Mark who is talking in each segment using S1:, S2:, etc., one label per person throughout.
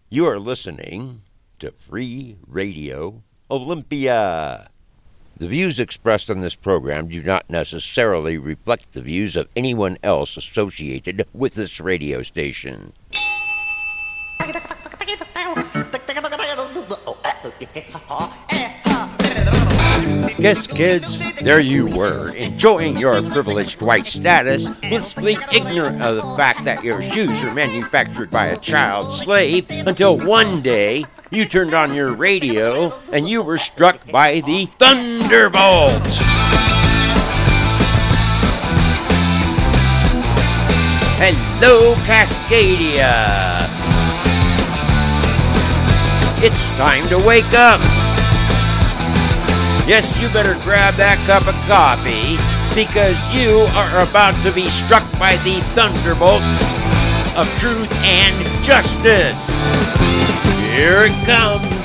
S1: You are listening to Free Radio Olympia. The views expressed on this program do not necessarily reflect the views of anyone else associated with this radio station. Yes, kids, there you were, enjoying your privileged white status, blissfully ignorant of the fact that your shoes are manufactured by a child slave, until one day you turned on your radio and you were struck by the Thunderbolt. Hello, Cascadia. It's time to wake up. Yes, you better grab that cup of coffee, because you are about to be struck by the thunderbolt of truth and justice. Here it comes.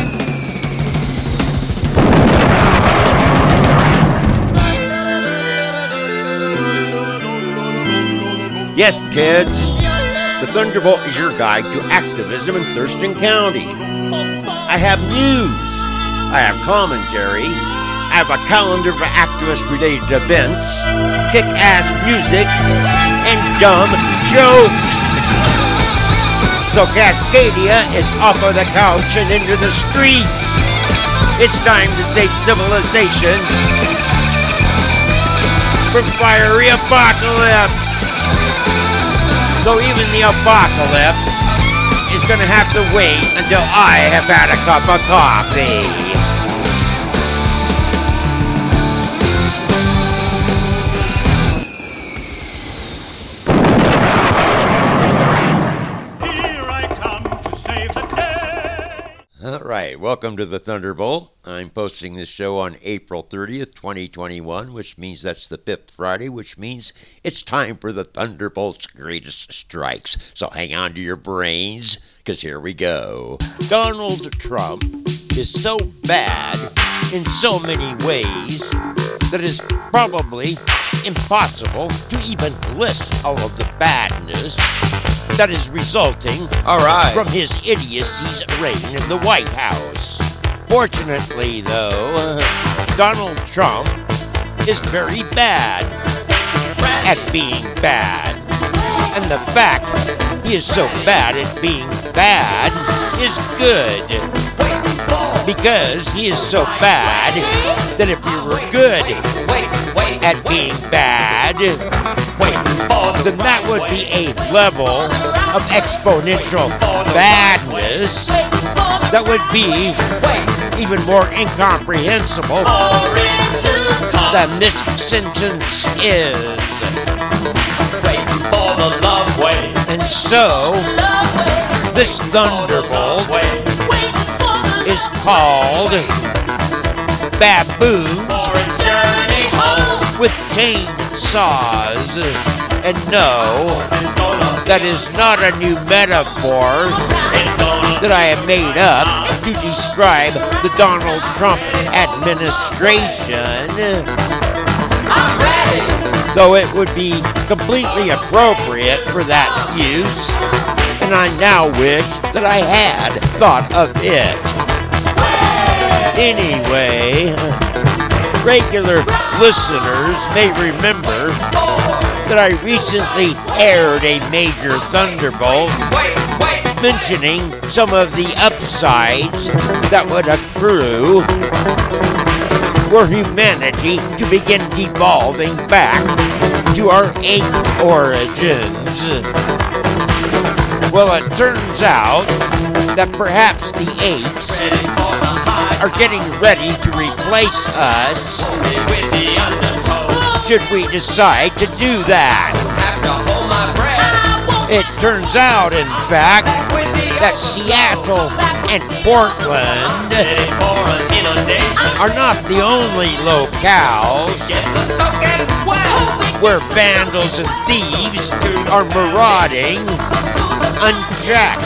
S1: Yes, kids, the Thunderbolt is your guide to activism in Thurston County. I have news. I have commentary, I have a calendar for activist-related events, kick-ass music, and dumb jokes. So Cascadia is off of the couch and into the streets. It's time to save civilization from fiery apocalypse. Though even the apocalypse is going to have to wait until I have had a cup of coffee. Alright, welcome to the Thunderbolt. I'm posting this show on April 30th, 2021, which means that's the 5th Friday, which means it's time for the Thunderbolt's greatest strikes. So hang on to your brains, because here we go. Donald Trump is so bad in so many ways that it's probably impossible to even list all of the badness that is resulting from his idiocy's reign in the White House. Fortunately, though, Donald Trump is very bad at being bad. And the fact he is so bad at being bad is good. Because he is so bad that if he were good at being bad, then that would be a level of exponential badness that would be even more incomprehensible than this sentence is. And so, this thunderbolt is called Baboons with chainsaws. And no, that is not a new metaphor that I have made up to describe the Donald Trump administration. Though it would be completely appropriate for that use, and I now wish that I had thought of it. Anyway, regular listeners may remember that I recently aired a major Thunderbolt mentioning some of the upsides that would accrue were humanity to begin devolving back to our ape origins. Well, it turns out that perhaps the apes are getting ready to replace us should we decide to do that. It turns out, in fact, that Seattle and Portland are not the only locales where vandals and thieves are marauding unchecked.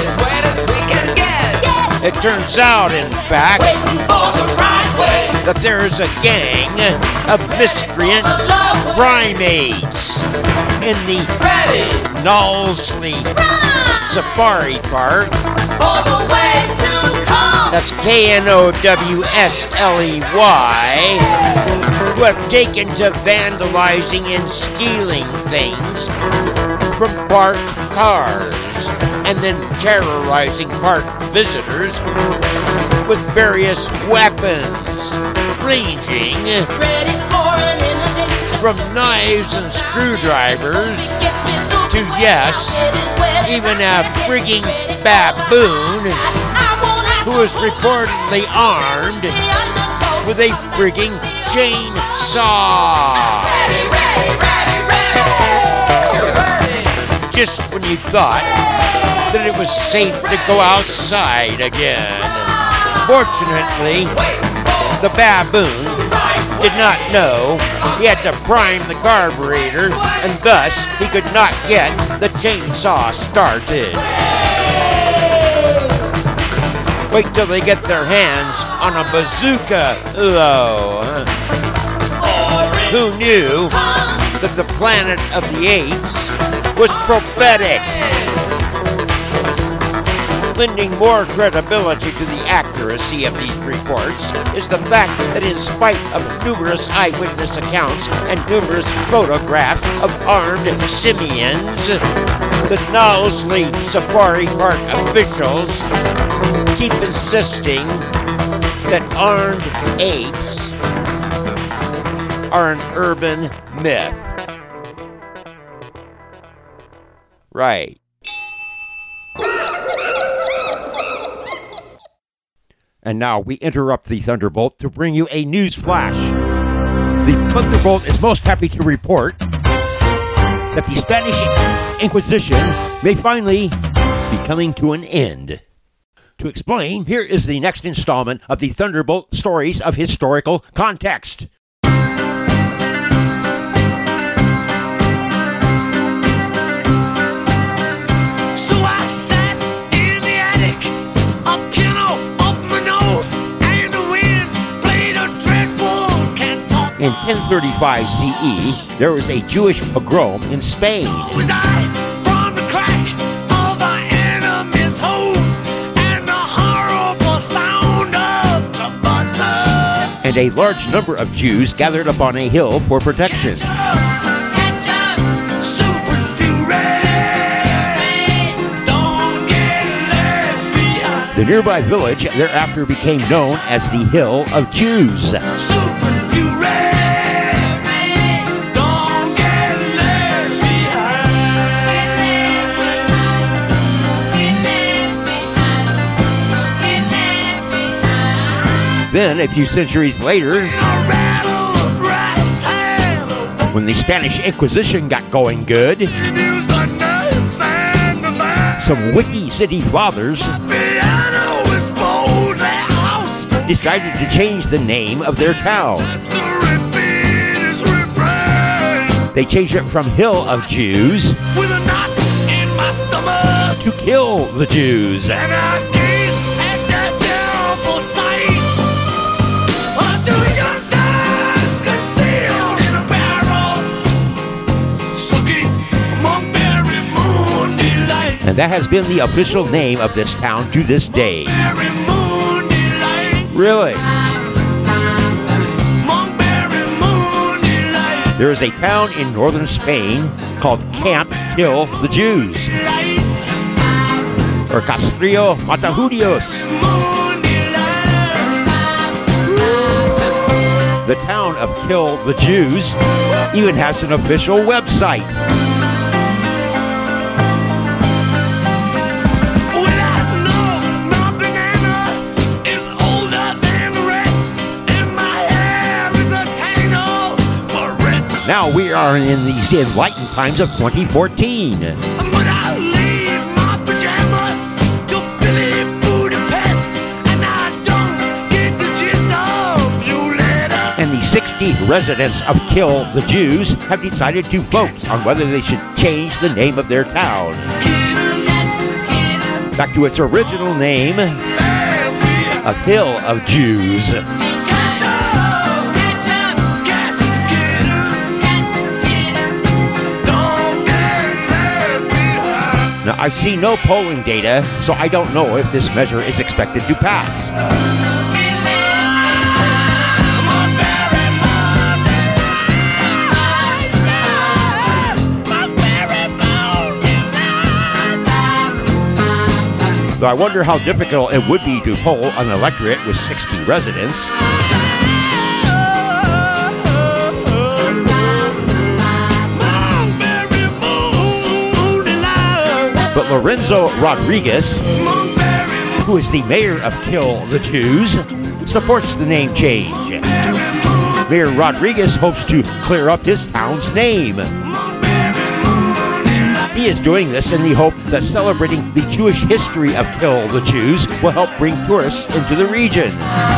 S1: It turns out, in fact, that there is a gang of miscreant primates in the Knowsley Safari Park.
S2: For the way to come.
S1: That's KNOWSLEY, who have taken to vandalizing and stealing things from parked cars and then terrorizing park visitors with various weapons, ranging from knives and screwdrivers to, yes, even a frigging baboon who is reportedly armed with a frigging chainsaw. Just when you thought that it was safe to go outside again. Fortunately, the baboon did not know he had to prime the carburetor, and thus he could not get the chainsaw started. Wait till they get their hands on a bazooka, though. Who knew that the Planet of the Apes was prophetic? Lending more credibility to the accuracy of these reports is the fact that in spite of numerous eyewitness accounts and numerous photographs of armed simians, the Knowsley Safari Park officials keep insisting that armed apes are an urban myth. Right.
S3: And now we interrupt the Thunderbolt to bring you a news flash. The Thunderbolt is most happy to report that the Spanish Inquisition may finally be coming to an end. To explain, here is the next installment of the Thunderbolt Stories of Historical Context. In 1035 CE, there was a Jewish pogrom in Spain. And a large number of Jews gathered upon a hill for protection. The nearby village thereafter became known as the Hill of Jews. Then, a few centuries later, when the Spanish Inquisition got going good, some witty city fathers decided to change the name of their town. They changed it from Hill of Jews to Kill the Jews. And that has been the official name of this town to this day. Really? There is a town in northern Spain called Camp Kill the Jews, or Castrillo Matajudios. The town of Kill the Jews even has an official website. Now we are in these enlightened times of 2014. And the 60 residents of Kill the Jews have decided to vote on whether they should change the name of their town back to its original name of Hill of Jews. Now, I've seen no polling data, so I don't know if this measure is expected to pass. Though I wonder how difficult it would be to poll an electorate with 60 residents. But Lorenzo Rodriguez, who is the mayor of Kill the Jews, supports the name change. Mayor Rodriguez hopes to clear up his town's name. He is doing this in the hope that celebrating the Jewish history of Kill the Jews will help bring tourists into the region.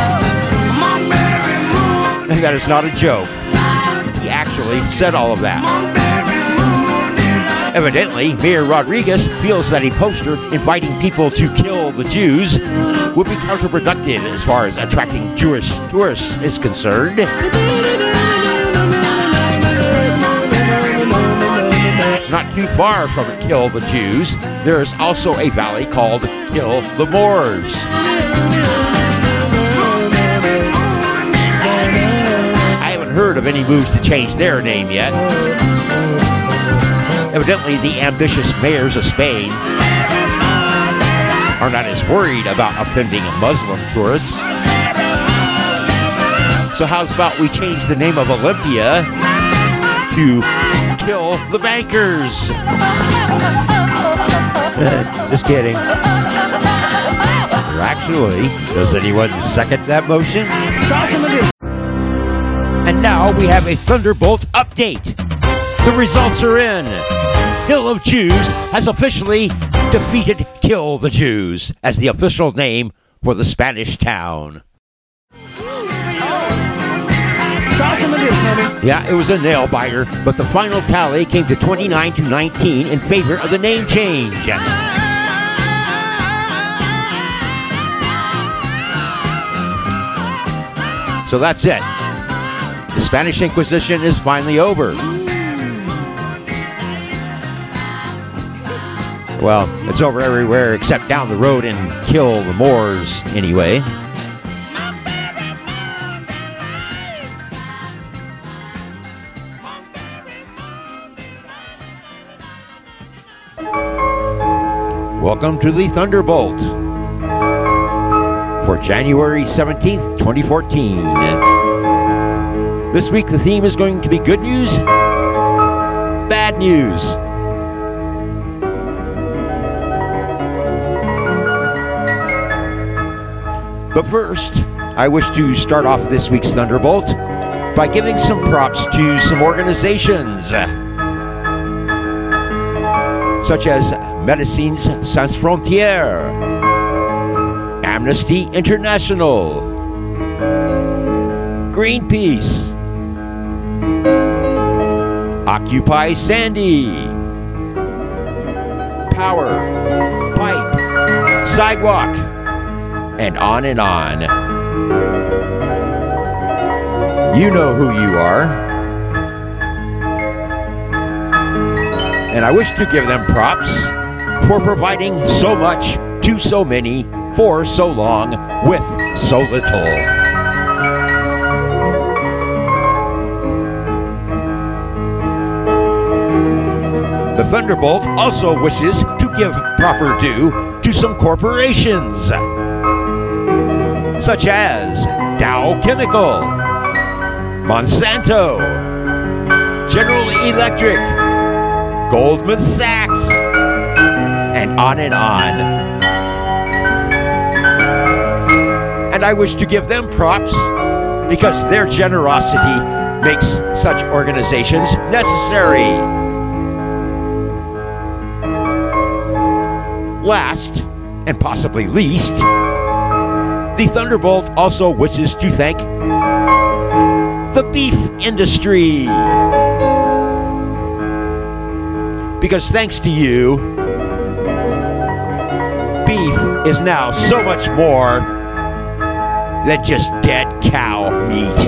S3: And that is not a joke. He actually said all of that. Evidently, Mayor Rodriguez feels that a poster inviting people to kill the Jews would be counterproductive as far as attracting Jewish tourists is concerned. Not too far from Kill the Jews, there is also a valley called Kill the Moors. I haven't heard of any moves to change their name yet. Evidently, the ambitious mayors of Spain are not as worried about offending Muslim tourists. So how's about we change the name of Olympia to Kill the Bankers? Just kidding. Or actually, does anyone second that motion? And now we have a Thunderbolt update. The results are in. Hill of Jews has officially defeated Kill the Jews as the official name for the Spanish town. Yeah, it was a nail biter, but the final tally came to 29-19 in favor of the name change. So that's it. The Spanish Inquisition is finally over. Well, it's over everywhere except down the road in Kill the Moors, anyway. Welcome to the Thunderbolt for January 17th, 2014. This week the theme is going to be good news, bad news. But first, I wish to start off this week's Thunderbolt by giving some props to some organizations, such as Médecins Sans Frontières, Amnesty International, Greenpeace, Occupy Sandy, Power, Pipe, Sidewalk, and on and on. You know who you are. And I wish to give them props for providing so much to so many for so long with so little. The Thunderbolt also wishes to give proper due to some corporations, such as Dow Chemical, Monsanto, General Electric, Goldman Sachs, and on and on. And I wish to give them props because their generosity makes such organizations necessary. Last, and possibly least, the Thunderbolt also wishes to thank the beef industry. Because thanks to you, beef is now so much more than just dead cow meat.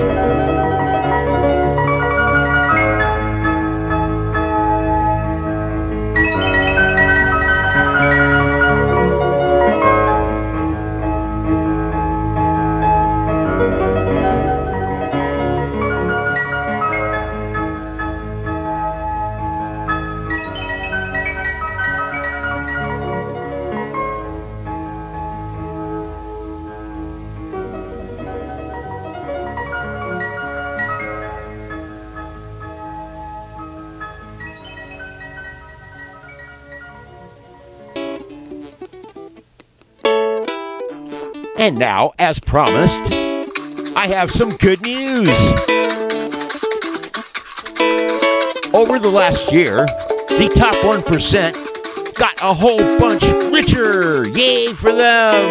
S3: And now, as promised, I have some good news. Over the last year, the top 1% got a whole bunch richer. Yay for them!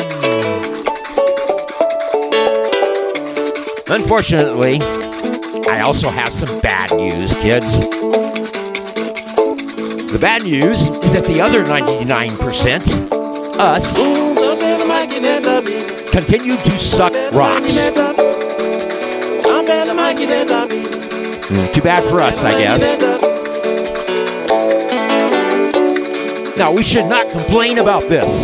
S3: Unfortunately, I also have some bad news, kids. The bad news is that the other 99%, us, continue to suck rocks. Too bad for us, I guess. Now, we should not complain about this.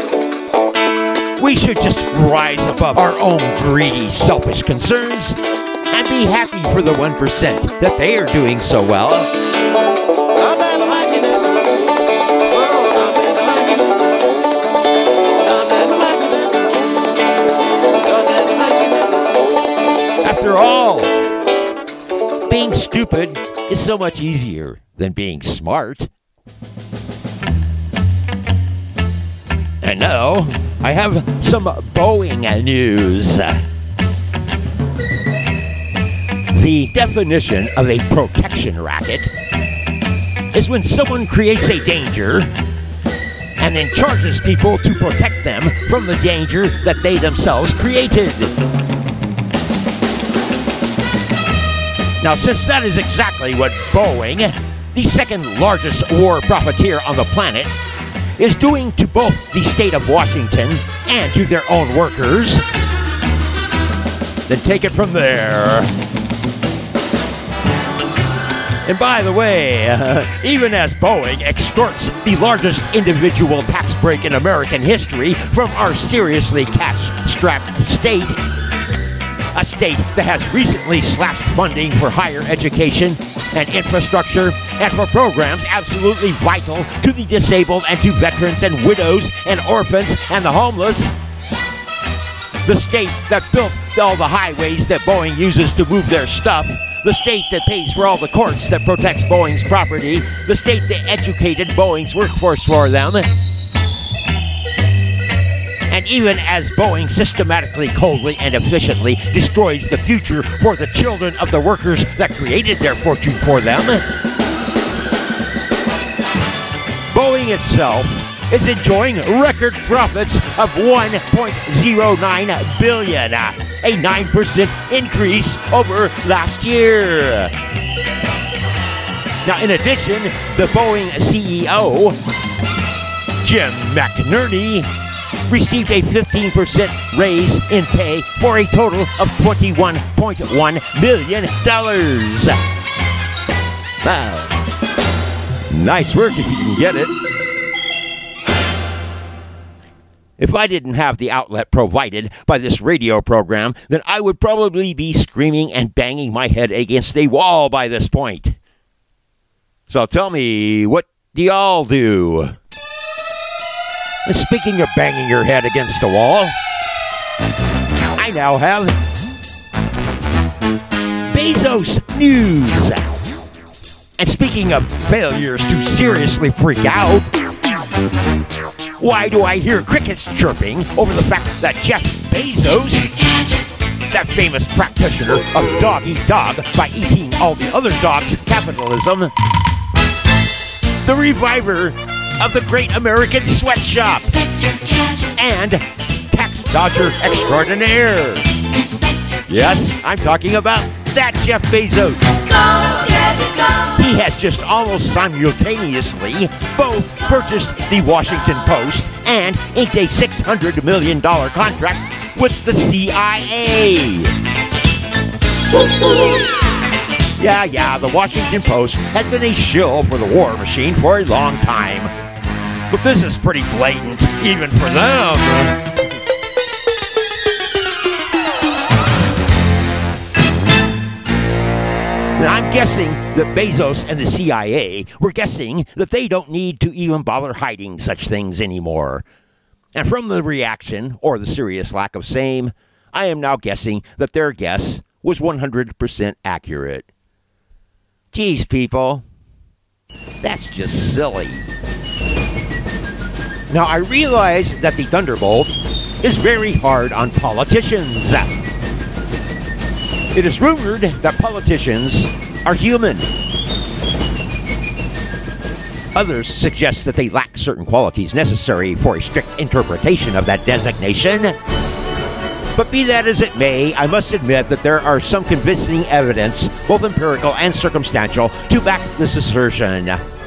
S3: We should just rise above our own greedy, selfish concerns and be happy for the 1% that they are doing so well. After all, being stupid is so much easier than being smart. And now, I have some Boeing news. The definition of a protection racket is when someone creates a danger and then charges people to protect them from the danger that they themselves created. Now, since that is exactly what Boeing, the second largest war profiteer on the planet, is doing to both the state of Washington and to their own workers, then take it from there. And by the way, even as Boeing extorts the largest individual tax break in American history from our seriously cash-strapped state, a state that has recently slashed funding for higher education and infrastructure and for programs absolutely vital to the disabled and to veterans and widows and orphans and the homeless. The state that built all the highways that Boeing uses to move their stuff. The state that pays for all the courts that protects Boeing's property. The state that educated Boeing's workforce for them. And even as Boeing systematically, coldly, and efficiently destroys the future for the children of the workers that created their fortune for them, Boeing itself is enjoying record profits of $1.09 billion, a 9% increase over last year. Now, in addition, the Boeing CEO, Jim McNerney, received a 15% raise in pay for a total of $21.1 million. Wow. Nice work if you can get it. If I didn't have the outlet provided by this radio program, then I would probably be screaming and banging my head against a wall by this point. So tell me, what do y'all do? And speaking of banging your head against a wall, I now have Bezos news. And speaking of failures to seriously freak out, why do I hear crickets chirping over the fact that Jeff Bezos, that famous practitioner of dog-eat-dog by eating all the other dogs' capitalism, the reviver of the great American sweatshop, and tax dodger extraordinaire. Yes, I'm talking about that Jeff Bezos. He has just almost simultaneously both purchased the Washington Post and inked a $600 million contract with the CIA. Yeah, the Washington Post has been a shill for the war machine for a long time. But this is pretty blatant, even for them. And I'm guessing that Bezos and the CIA were guessing that they don't need to even bother hiding such things anymore. And from the reaction, or the serious lack of same, I am now guessing that their guess was 100% accurate. Geez, people, that's just silly. Now, I realize that the Thunderbolt is very hard on politicians. It is rumored that politicians are human. Others suggest that they lack certain qualities necessary for a strict interpretation of that designation. But be that as it may, I must admit that there are some convincing evidence, both empirical and circumstantial, to back this assertion.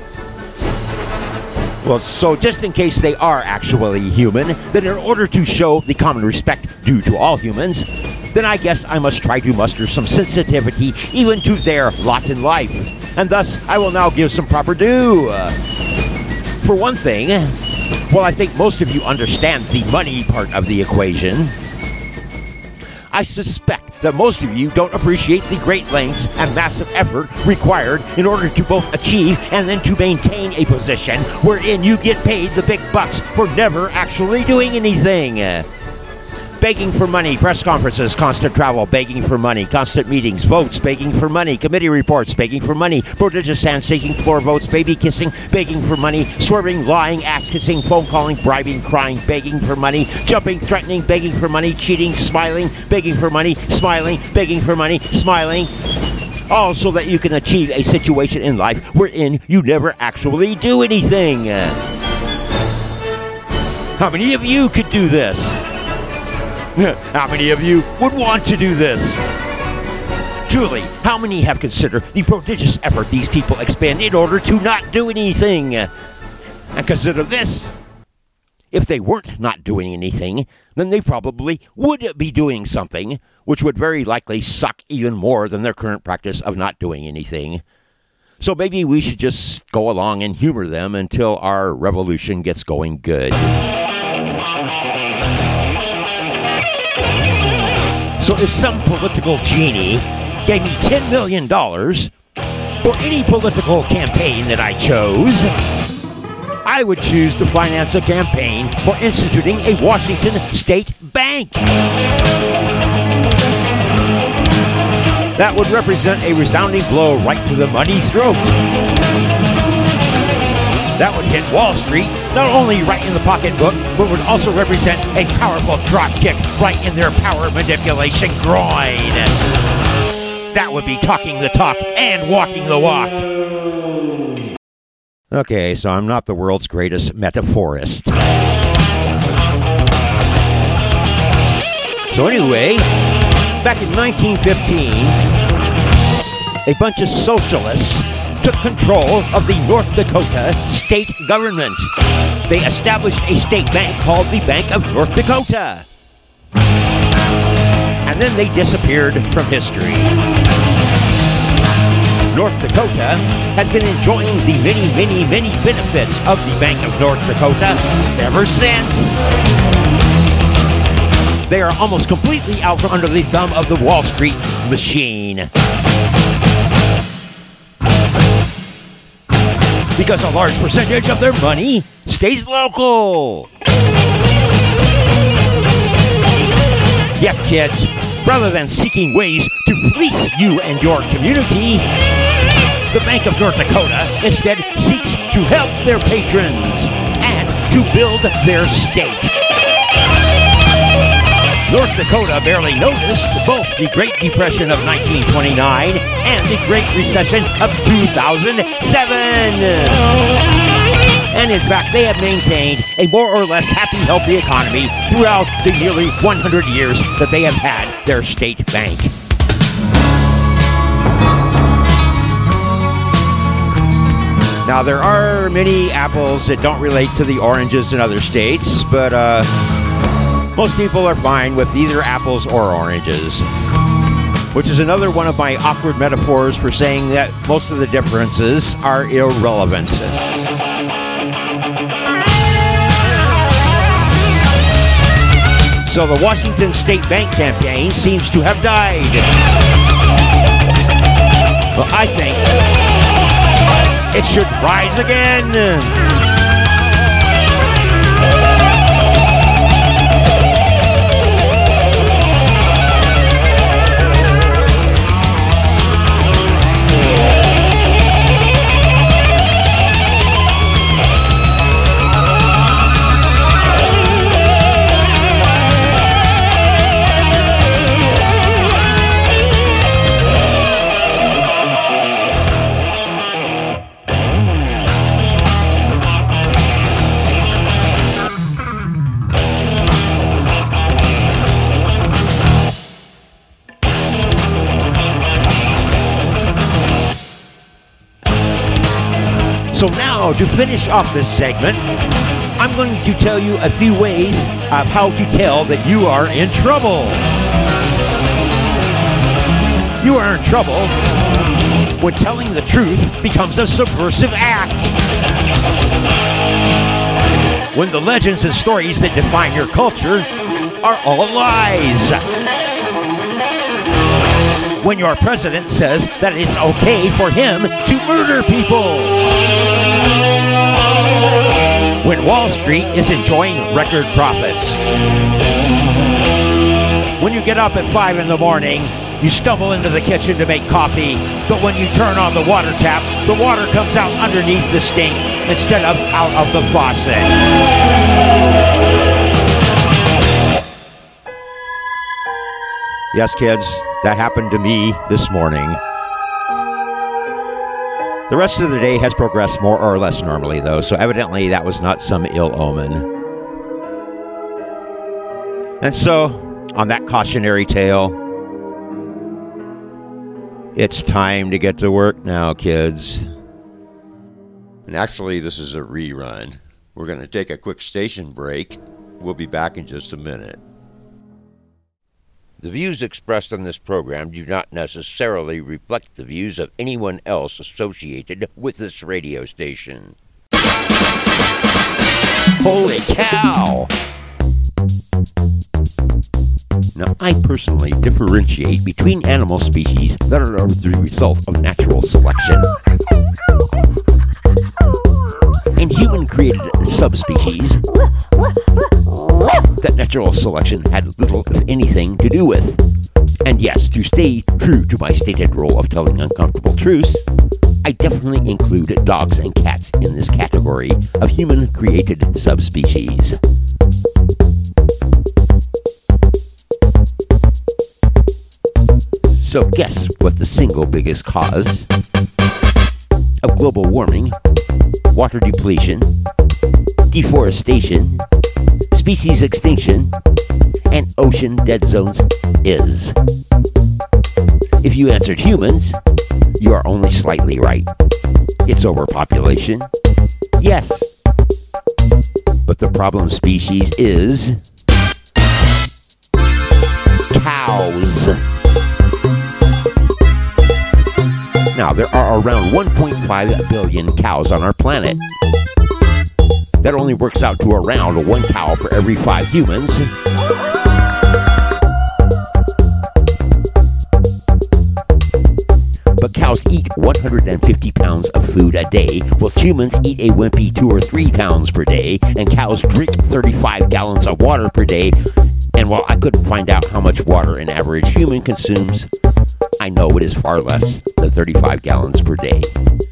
S3: Well, so just in case they are actually human, then in order to show the common respect due to all humans, then I guess I must try to muster some sensitivity even to their lot in life. And thus, I will now give some proper due. For one thing, while I think most of you understand the money part of the equation, I suspect that most of you don't appreciate the great lengths and massive effort required in order to both achieve and then to maintain a position wherein you get paid the big bucks for never actually doing anything. Begging for money, press conferences, constant travel, begging for money, constant meetings, votes, begging for money, committee reports, begging for money, prodigious handshaking, floor votes, baby kissing, begging for money, swerving, lying, ass kissing, phone calling, bribing, crying, begging for money, jumping, threatening, begging for money, cheating, smiling, begging for money, smiling, begging for money, smiling. All so that you can achieve a situation in life wherein you never actually do anything. How many of you could do this? How many of you would want to do this? Truly, how many have considered the prodigious effort these people expend in order to not do anything? And consider this. If they weren't not doing anything, then they probably would be doing something, which would very likely suck even more than their current practice of not doing anything. So maybe we should just go along and humor them until our revolution gets going good. So if some political genie gave me $10 million for any political campaign that I chose, I would choose to finance a campaign for instituting a Washington state bank. That would represent a resounding blow right to the money's throat. That would hit Wall Street, not only right in the pocketbook, but would also represent a powerful drop kick right in their power manipulation groin. That would be talking the talk and walking the walk. Okay, so I'm not the world's greatest metaphorist. So anyway, back in 1915, a bunch of socialists took control of the North Dakota state government. They established a state bank called the Bank of North Dakota. And then they disappeared from history. North Dakota has been enjoying the many benefits of the Bank of North Dakota ever since. They are almost completely out from under the thumb of the Wall Street machine. Because a large percentage of their money stays local. Yes, kids, rather than seeking ways to fleece you and your community, the Bank of North Dakota instead seeks to help their patrons and to build their state. North Dakota barely noticed both the Great Depression of 1929 and the Great Recession of 2007. And in fact, they have maintained a more or less happy, healthy economy throughout the nearly 100 years that they have had their state bank. Now, there are many apples that don't relate to the oranges in other states, but most people are fine with either apples or oranges, which is another one of my awkward metaphors for saying that most of the differences are irrelevant. So the Washington State Bank campaign seems to have died. Well, I think it should rise again. So now, to finish off this segment, I'm going to tell you a few ways of how to tell that you are in trouble. You are in trouble when telling the truth becomes a subversive act. When the legends and stories that define your culture are all lies. When your president says that it's okay for him to murder people. When Wall Street is enjoying record profits. When you get up at 5 in the morning, you stumble into the kitchen to make coffee, but when you turn on the water tap, the water comes out underneath the sink instead of out of the faucet. Yes, kids, that happened to me this morning. The rest of the day has progressed more or less normally, though, so evidently that was not some ill omen. And so, on that cautionary tale, it's time to get to work now, kids.
S1: And actually, this is a rerun. We're going to take a quick station break. We'll be back in just a minute. The views expressed on this program do not necessarily reflect the views of anyone else associated with this radio station.
S3: Holy cow! Now, I personally differentiate between animal species that are the result of natural selection and human-created subspecies that natural selection had little, if anything, to do with. And yes, to stay true to my stated role of telling uncomfortable truths, I definitely include dogs and cats in this category of human-created subspecies. So guess what the single biggest cause of global warming, water depletion, deforestation, species extinction, and ocean dead zones is? If you answered humans, you are only slightly right. It's overpopulation. Yes. But the problem species is cows. Now, there are around 1.5 billion cows on our planet. That only works out to around 1 cow for every 5 humans. But cows eat 150 pounds of food a day, while humans eat a wimpy 2 or 3 pounds per day, and cows drink 35 gallons of water per day. And while I couldn't find out how much water an average human consumes, I know it is far less than 35 gallons per day.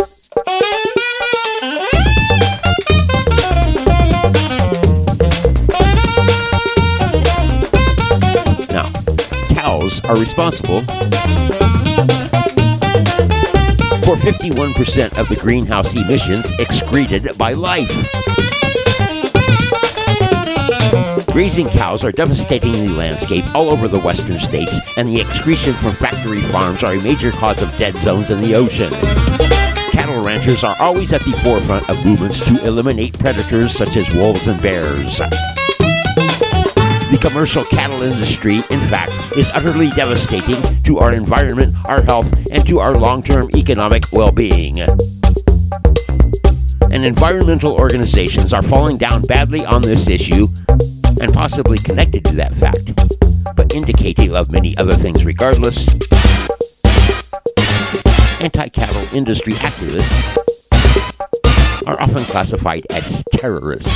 S3: Now, cows are responsible for 51% of the greenhouse emissions excreted by life. Grazing cows are devastating the landscape all over the western states, and the excretion from factory farms are a major cause of dead zones in the ocean. Cattle ranchers are always at the forefront of movements to eliminate predators such as wolves and bears. The commercial cattle industry, in fact, is utterly devastating to our environment, our health, and to our long-term economic well-being. And environmental organizations are falling down badly on this issue, and possibly connected to that fact, but indicative of many other things regardless. Anti-cattle industry activists are often classified as terrorists,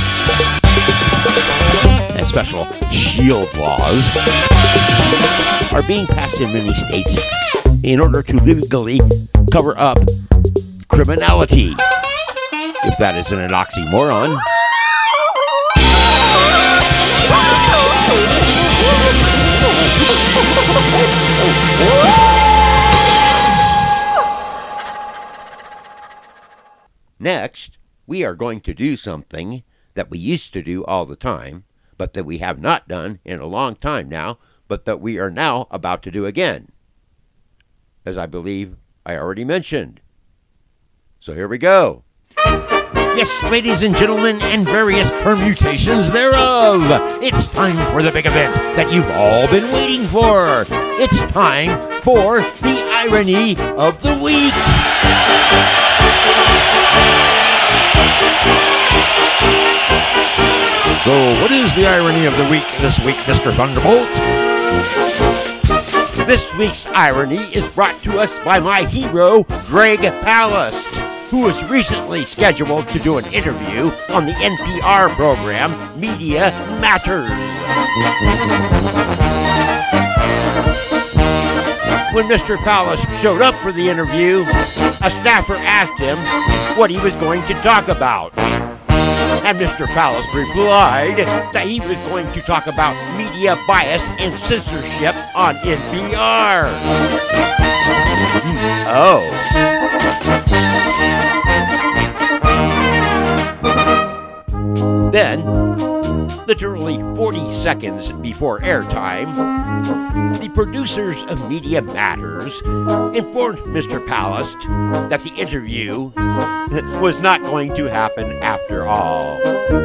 S3: and special shield laws are being passed in many states in order to legally cover up criminality, if that isn't an oxymoron. Next, we are going to do something that we used to do all the time, but that we have not done in a long time now, but that we are now about to do again, as I believe I already mentioned. So here we go. Yes, ladies and gentlemen, and various permutations thereof. It's time for the big event that you've all been waiting for. It's time for the Irony of the Week. So, what is the Irony of the Week this week, Mr. Thunderbolt? This week's irony is brought to us by my hero, Greg Palast, who was recently scheduled to do an interview on the NPR program Media Matters. When Mr. Palast showed up for the interview, a staffer asked him what he was going to talk about. And Mr. Palast replied that he was going to talk about media bias and censorship on NPR. Oh. Then, literally 40 seconds before airtime, the producers of Media Matters informed Mr. Palast that the interview was not going to happen after all.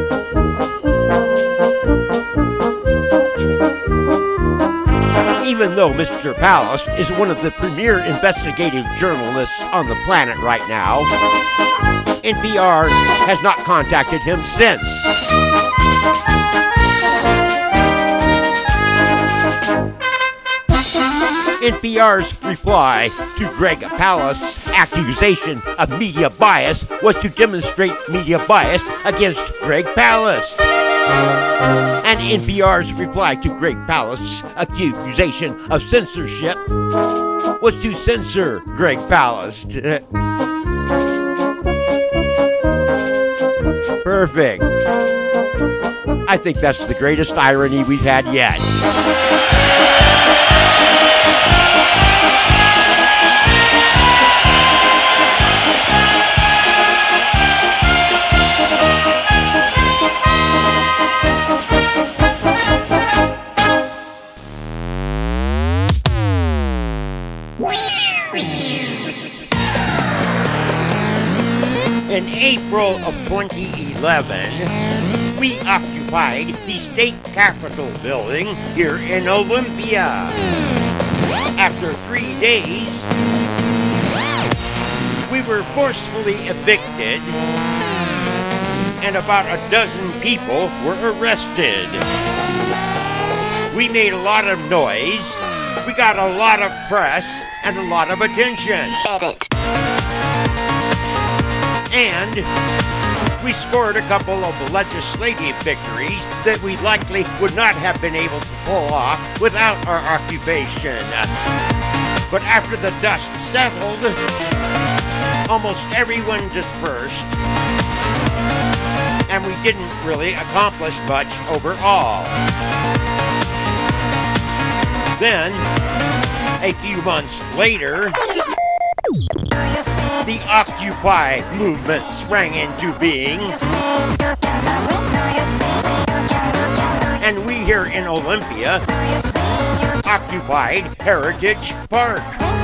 S3: Even though Mr. Palast is one of the premier investigative journalists on the planet right now, NPR has not contacted him since. NPR's reply to Greg Palast's accusation of media bias was to demonstrate media bias against Greg Palast. And NPR's reply to Greg Palast's accusation of censorship was to censor Greg Palast. Perfect. I think that's the greatest irony we've had yet. In April of 2011, we occupied the state capitol building here in Olympia. After 3 days, we were forcefully evicted, and about a dozen people were arrested. We made a lot of noise, we got a lot of press, and a lot of attention.
S2: Edit.
S3: And we scored a couple of legislative victories that we likely would not have been able to pull off without our occupation. But after the dust settled, almost everyone dispersed, and we didn't really accomplish much overall. Then, a few months later, the Occupy movement sprang into being, and we here in Olympia occupied Heritage Park.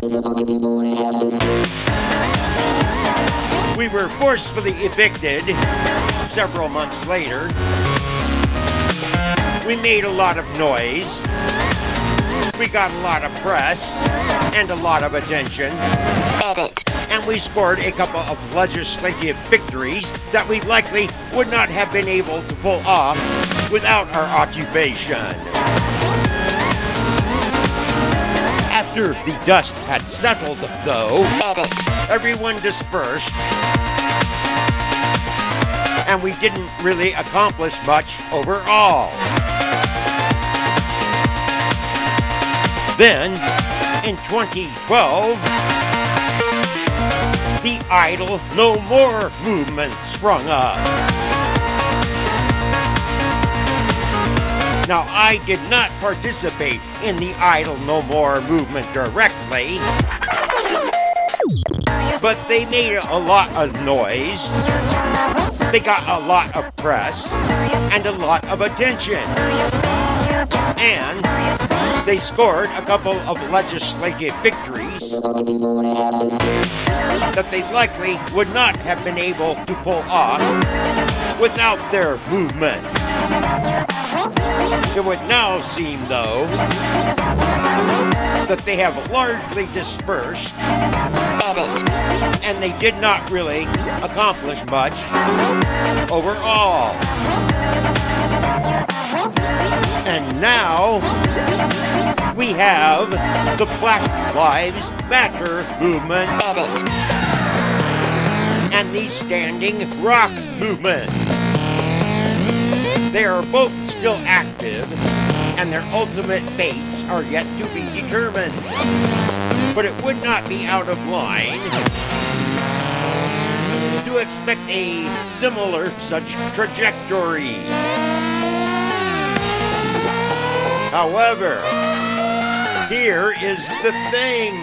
S3: We were forcefully evicted several months later. We made a lot of noise. We got a lot of press and a lot of attention.
S2: Edit.
S3: And we scored a couple of legislative victories that we likely would not have been able to pull off without our occupation. After the dust had settled, though,
S2: Edit.
S3: everyone dispersed, and we didn't really accomplish much overall. Then, in 2012, the Idle No More movement sprung up. Now, I did not participate in the Idle No More movement directly, but they made a lot of noise, they got a lot of press, and a lot of attention. And they scored a couple of legislative victories that they likely would not have been able to pull off without their movement. It would now seem, though, that they have largely dispersed, and they did not really accomplish much overall. And now we have the Black Lives Matter movement and the Standing Rock movement. They are both still active, and their ultimate fates are yet to be determined. But it would not be out of line to expect a similar such trajectory. However, here is the thing.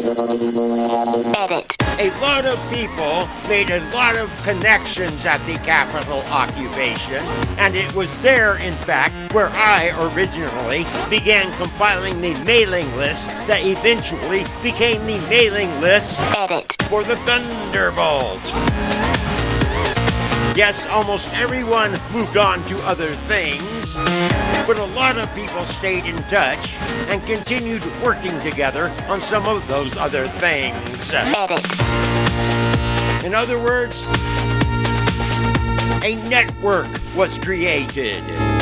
S3: A lot of people made a lot of connections at the Capitol occupation, and it was there, in fact, where I originally began compiling the mailing list that eventually became the mailing list for the Thunderbolt. Yes, almost everyone moved on to other things, but a lot of people stayed in touch and continued working together on some of those other things. In other words, a network was created.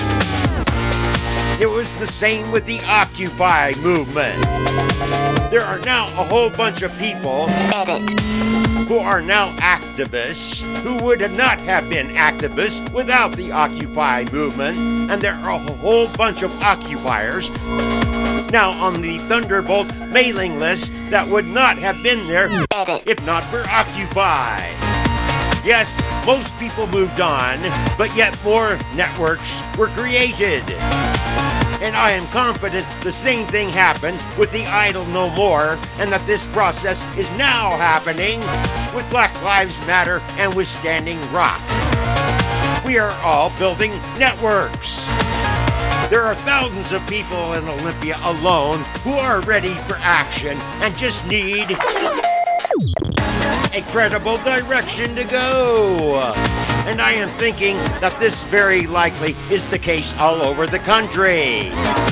S3: It was the same with the Occupy movement. There are now a whole bunch of people who are now activists who would not have been activists without the Occupy movement, and there are a whole bunch of occupiers now on the Thunderbolt mailing list that would not have been there if not for Occupy. Yes, most people moved on, but yet more networks were created. And I am confident the same thing happened with the Idle No More, and that this process is now happening with Black Lives Matter and with Standing Rock. We are all building networks. There are thousands of people in Olympia alone who are ready for action and just need a credible direction to go. And I am thinking that this very likely is the case all over the country.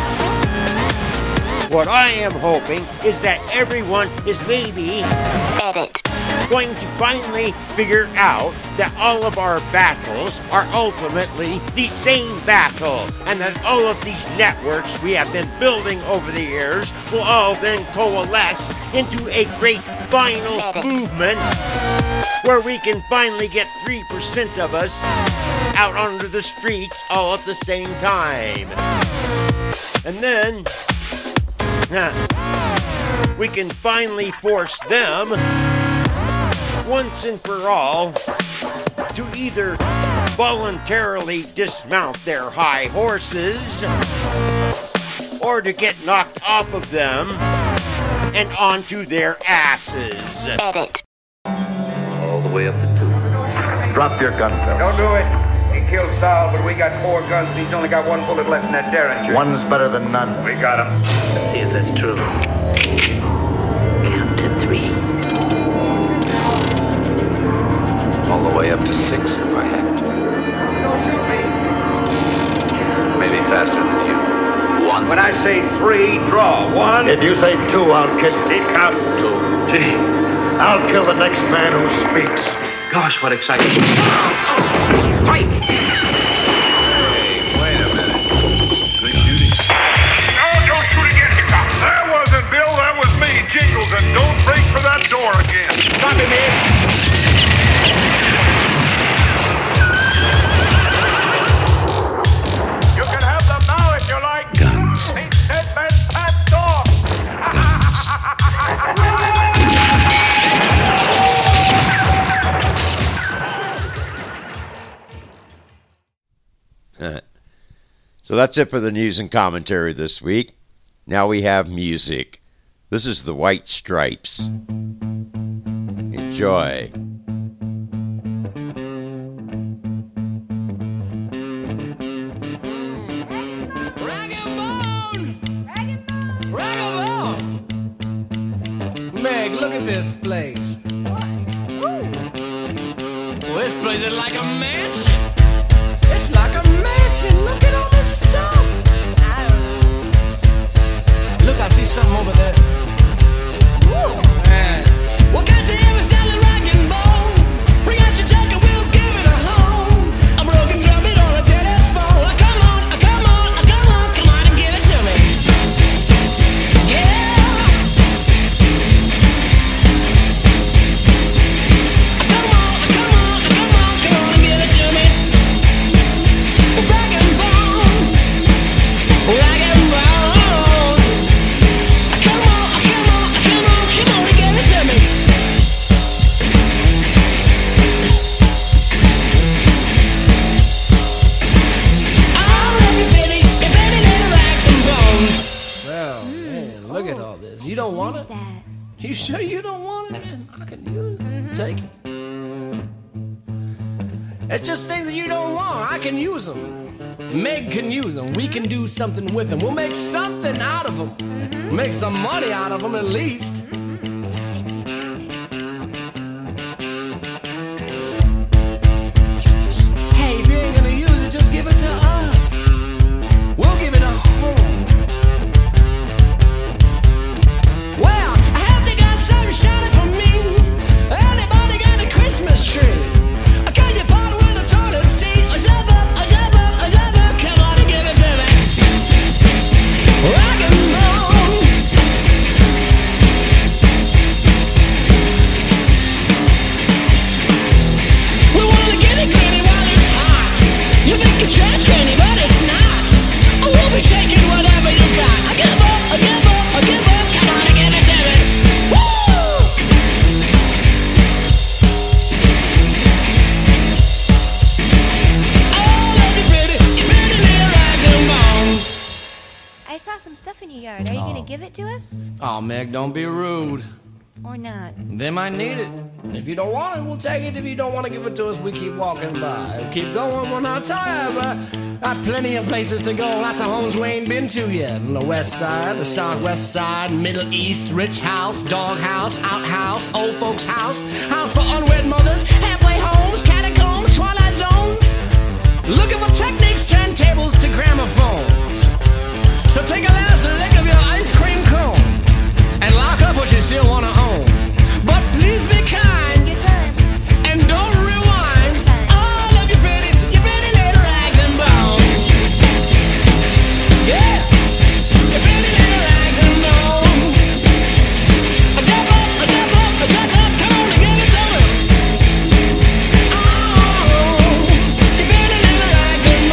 S3: What I am hoping is that everyone is maybe going to finally figure out that all of our battles are ultimately the same battle, and that all of these networks we have been building over the years will all then coalesce into a great final movement where we can finally get 3% of us out onto the streets all at the same time. And then we can finally force them once and for all to either voluntarily dismount their high horses or to get knocked off of them and onto their asses.
S4: All the way up to 2. Drop your gun, fellas.
S5: Don't do it. He killed Saul, but we got 4 guns and he's only got 1 bullet left in that Derringer.
S4: One's better than none.
S5: We got him.
S4: Let's see if that's true.
S2: Count to 3.
S6: All the way up to 6 if I had to. Maybe faster than you. 1.
S5: When I say 3, draw. 1.
S4: If you say 2, I'll kill you.
S5: Keep count.
S6: 2.
S4: Gee, I'll kill the next man who speaks.
S5: Gosh, what excitement. Fight!
S6: Hey, wait a minute. Good shooting.
S5: No, don't shoot again, you cop. That wasn't Bill, that was me, Jingles, and don't break for that door again. Stop him, Ed. You can have them now if you like.
S6: Guns.
S5: He's dead man passed off.
S1: So that's it for the news and commentary this week. Now we have music. This is the White Stripes. Enjoy.
S2: Dragon Ball!
S7: bone. Rag and bone. Meg, look at this place. Well, this place is like a mansion. It's like a mansion. Look at all this stuff. Look, I see something over there. Woo, man. Well, got to hear us selling rag and bone. Bring out your junk and we'll give it a home. A broken trumpet on a telephone. Come on, come on, come on, come on and give it to me. Yeah. Come on, come on, come on, come on and give it to me. Rag and bone. Rag and bone. Come on, come on, come on, come on and give it to me. Well, man, look at all this. You don't want it? You sure you don't want it, man? I can use it. Take it. It's just things that you don't want. I can use them. Meg can use them. We can do something with them. We'll make something out of them. Make some money out of them at least. Hey, if you ain't gonna use it, just give it to us. We'll give it a home. Well, I have they got something shining for me. Anybody got a Christmas tree? I got your pot with a toilet seat. A jump up, a jump up, a jump up. Come on and give it to me. Rock and roll. We wanna get it granny while it's hot. You think it's trash granny, but it's not. Oh, we'll be shaking whatever you got. I give up, I give up, I give up. Come on and give it to me. Woo! All of you pretty little rags and bones.
S8: I saw some stuff in your yard. Are you going to give it to us?
S7: Oh, Meg, don't be rude.
S8: Or not?
S7: They might need it. If you don't want it, we'll take it. If you don't want to give it to us, we keep walking by. We'll keep going, we're not tired, but got plenty of places to go. Lots of homes we ain't been to yet. On the west side, the southwest side, Middle East, rich house, dog house, outhouse, old folks house, house for unwed mothers, halfway homes, catacombs, twilight zones. Looking for techniques, turntables to gramophones. So take a last lick of your ice cream cone and lock up what you still want to own. But please be kind
S8: Your time.
S7: and don't rewind. All of you pretty little rags and bones. Yeah, your pretty little rags and bones. A jump up, a jump up, a jump up. Come on and give it to me. Oh, your pretty little rags and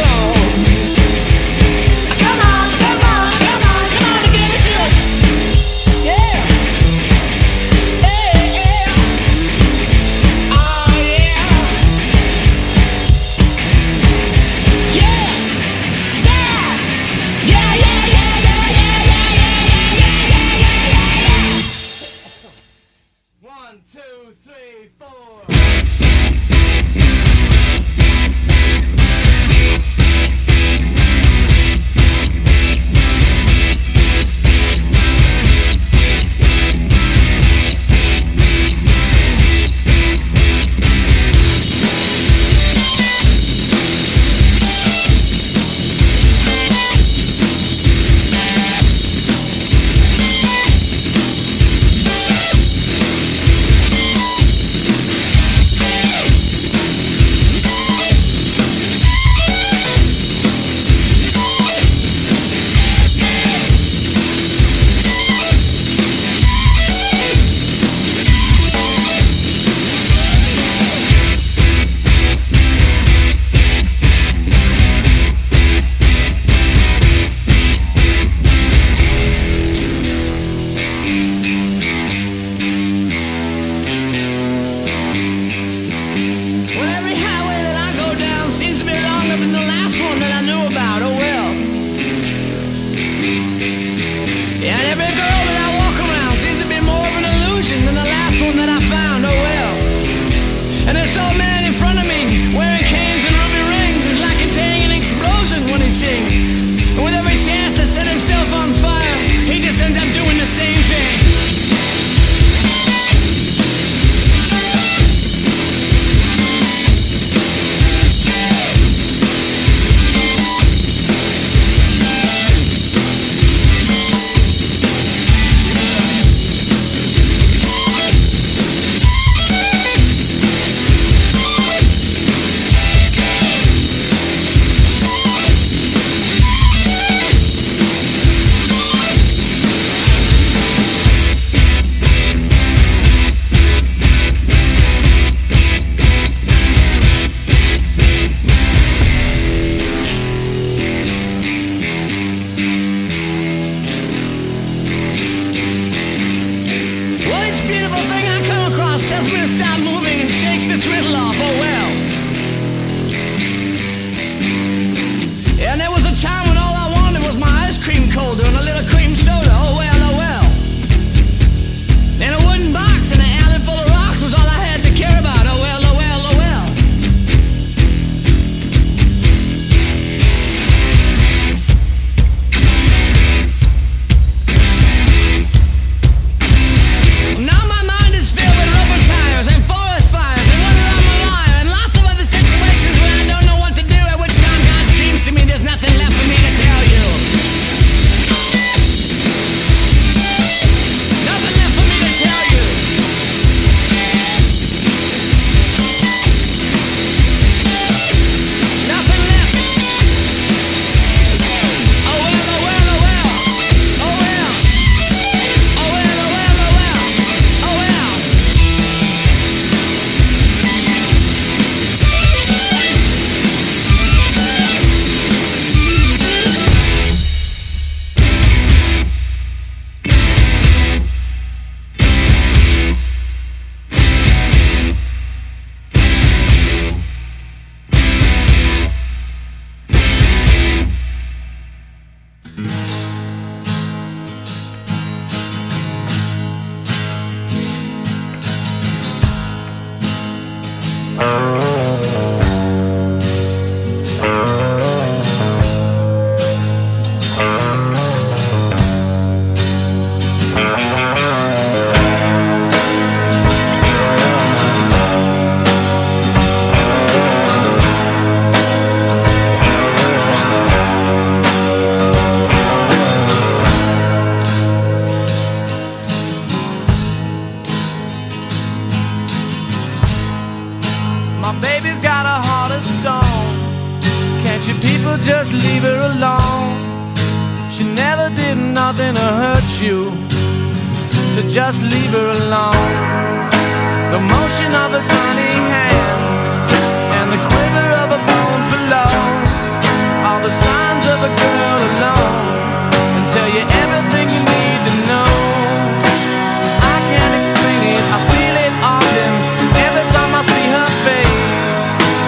S7: you, so just leave her alone. The motion of her tiny hands and the quiver of her bones below are the signs of a girl alone, and tell you everything you need to know. I can't explain it, I feel it often every time I see her face.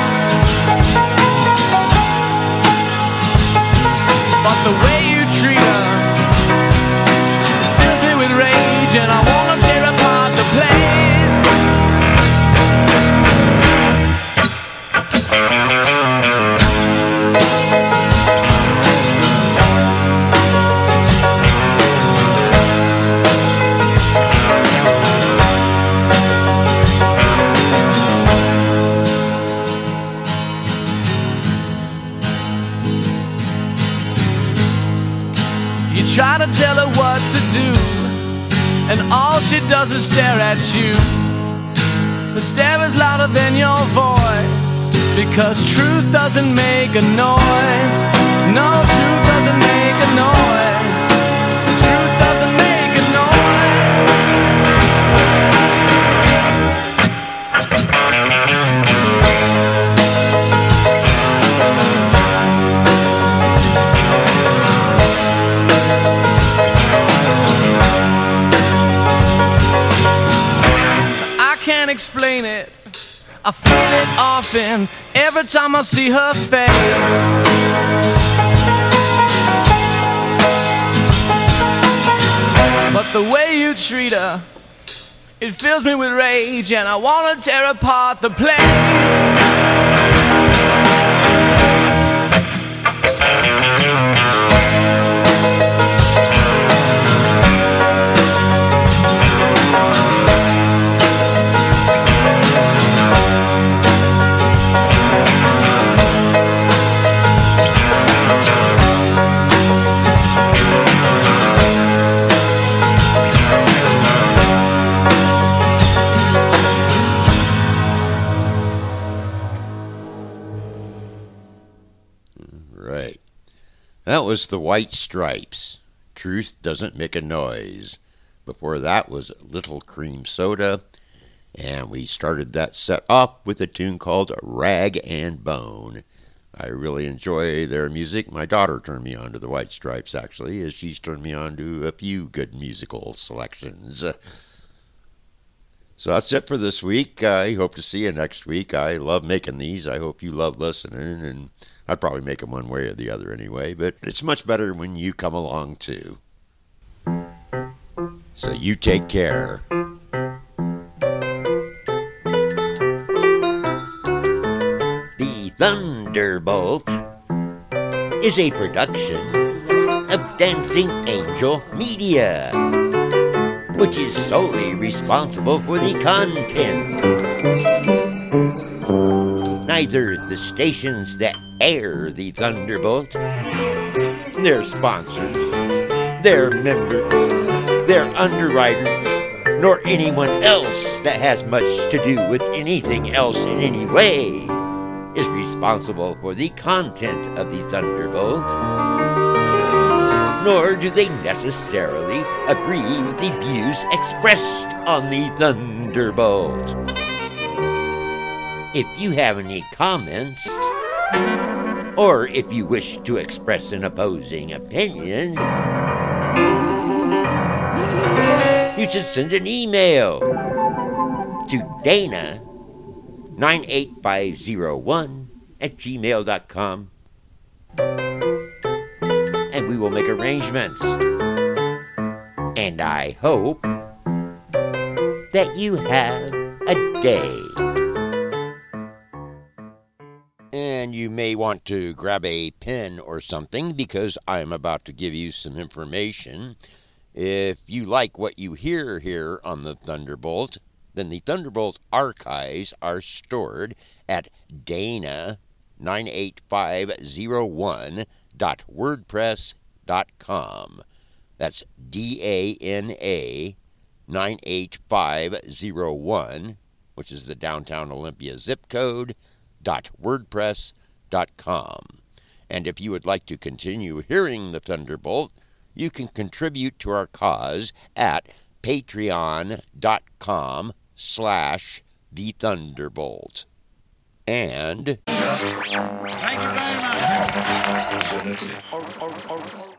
S7: But the way you treat her fills me with rage, and I wanna tear apart the place. Try to tell her what to do, and all she does is stare at you. The stare is louder than your voice, because truth doesn't make a noise. No, truth doesn't make a noise. Truth doesn't make a noise. Explain it, I feel it often every time I see her face. But the way you treat her, it fills me with rage, and I wanna tear apart the place.
S1: That was the White Stripes. Truth Doesn't Make a Noise. Before that was Little Cream Soda. And we started that set off with a tune called Rag and Bone. I really enjoy their music. My daughter turned me on to the White Stripes, actually, as she's turned me on to a few good musical selections. So that's it for this week. I hope to see you next week. I love making these. I hope you love listening, and I'd probably make them one way or the other anyway, but it's much better when you come along too. So you take care. The Thunderbolt is a production of Dancing Angel Media, which is solely responsible for the content. Neither the stations that air the Thunderbolt, their sponsors, their members, their underwriters, nor anyone else that has much to do with anything else in any way is responsible for the content of the Thunderbolt, nor do they necessarily agree with the views expressed on the Thunderbolt. If you have any comments, or if you wish to express an opposing opinion, you should send an email to Dana98501@gmail.com, and we will make arrangements. And I hope that you have a day. And you may want to grab a pen or something, because I'm about to give you some information. If you like what you hear here on the Thunderbolt, then the Thunderbolt archives are stored at dana98501.wordpress.com. That's DANA 98501, which is the downtown Olympia zip code, .wordpress.com. And if you would like to continue hearing the Thunderbolt, you can contribute to our cause at patreon.com/thethunderbolt. And
S5: Thank you very much.